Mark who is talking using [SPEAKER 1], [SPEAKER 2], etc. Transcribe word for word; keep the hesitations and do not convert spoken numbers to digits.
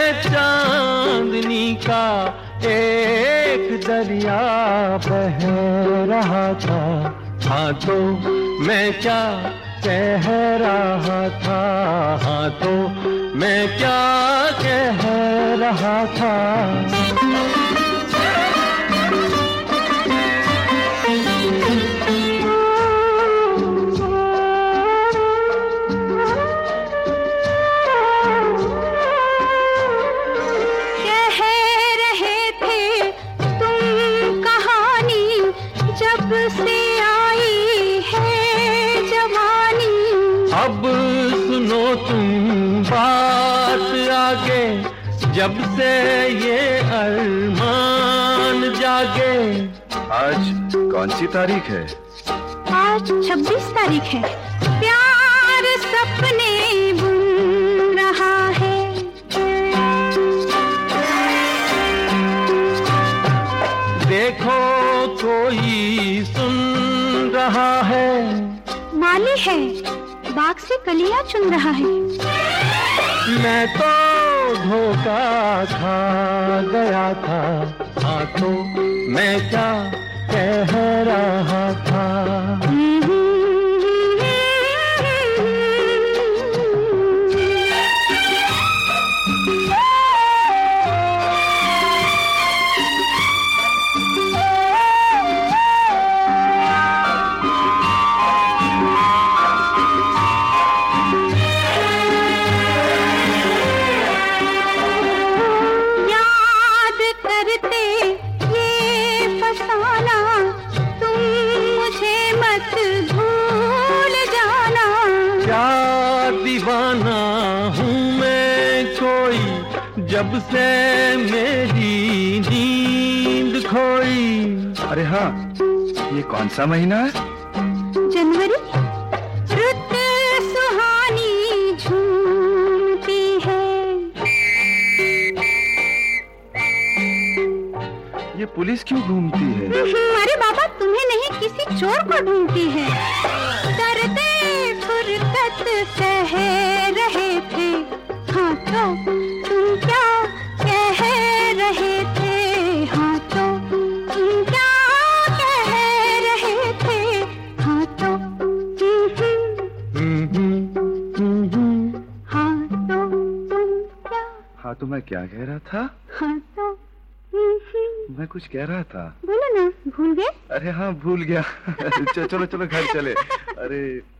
[SPEAKER 1] चांदनी का एक दरिया बह रहा था। हाँ तो मैं क्या कह रहा था, हाँ तो मैं क्या कह रहा था। अब सुनो तुम बात आगे, जब से ये अरमान जागे।
[SPEAKER 2] आज कौन सी तारीख है?
[SPEAKER 3] आज छब्बीस तारीख है। प्यार सपने बुन रहा है।
[SPEAKER 1] देखो कोई सुन रहा है।
[SPEAKER 3] माली है, बाग से कलियां चुन रहा है।
[SPEAKER 1] मैं तो धोखा खा गया था। हाँ तो मैं क्या कह रहा था। दीवाना हूँ मैं कोई, जब से मेरी नींद खोई।
[SPEAKER 2] अरे हाँ, ये कौन सा महीना है?
[SPEAKER 3] जनवरी। रुत सुहानी झूमती है।
[SPEAKER 2] ये पुलिस क्यों घूमती है?
[SPEAKER 3] अरे बाबा, तुम्हें नहीं, किसी चोर को ढूंढती है। डरते फुरकत कह रहे थे। हाँ तो तुम क्या कह रहे थे, हाँ तो तुम क्या कह रहे थे, हाँ तो हाँ तो तुम क्या।
[SPEAKER 2] हाँ तो मैं क्या कह रहा था?
[SPEAKER 3] हाँ तो
[SPEAKER 2] मैं कुछ कह रहा था।
[SPEAKER 3] बोलो ना, भूल गए?
[SPEAKER 2] अरे हाँ, भूल गया। चलो चलो घर चले। अरे